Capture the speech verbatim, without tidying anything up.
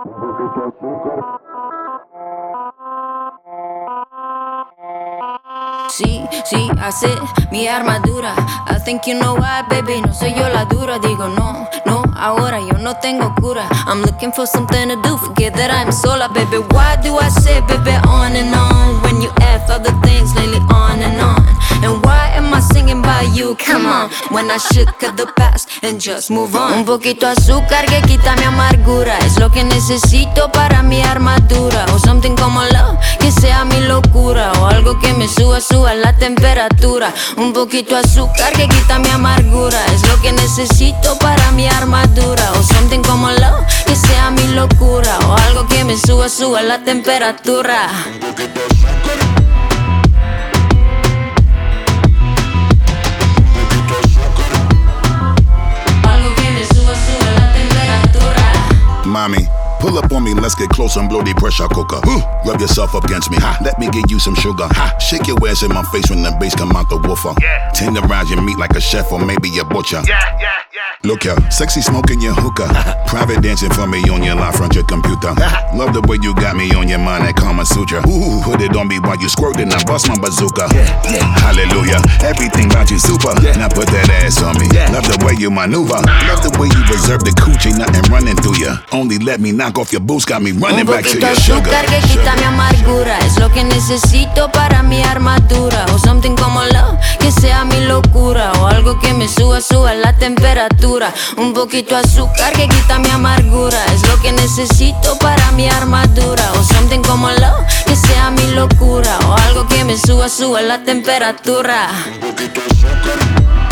Sí, sí, hace mi armadura. I think you know why, baby, no soy yo la dura. Digo no, no, ahora yo no tengo cura. I'm looking for something to do, forget that I'm sola, baby. Why do I say, baby, on and on when you F other things lately on and on? And why am I singing by you? Come on, when I should cut the past and just move on. Un poquito azúcar que quita mi amargura, es lo que necesito para mi armadura. O something como love, que sea mi locura. O algo que me suba, suba la temperatura. Un poquito azúcar que quita mi amargura, es lo que necesito para mi armadura. O something como love, que sea mi locura. O algo que me suba, suba la temperatura. Mommy, pull up on me, let's get close and blow the pressure cooker. Ooh, rub yourself up against me, ha. Let me give you some sugar, ha. Shake your ass in my face when the bass come out the woofer. Yeah. Tenderize your meat like a chef or maybe a butcher. Yeah, yeah, yeah. Look here, sexy smoking your hookah. Private dancing for me on your line front your computer. Love the way you got me on your mind, that Kama Sutra. Ooh, put it on me while you squirtin', I bust my bazooka. Yeah, yeah. Hallelujah, everything about you super. Yeah. Now put that ass on me. Yeah. Love the way you maneuver. Love the way you reserve the coochie, nothing running through you. Only let me knock off your boots, got me running back to your sugar. Un poquito azúcar que quita mi amargura, es lo que necesito para mi armadura. O something como love, que sea mi locura. O algo que me suba, suba la temperatura. Un poquito azúcar que quita mi amargura, es lo que necesito para mi armadura. O something como love, que sea mi locura. O algo que me suba, suba la temperatura. Un poquito azúcar.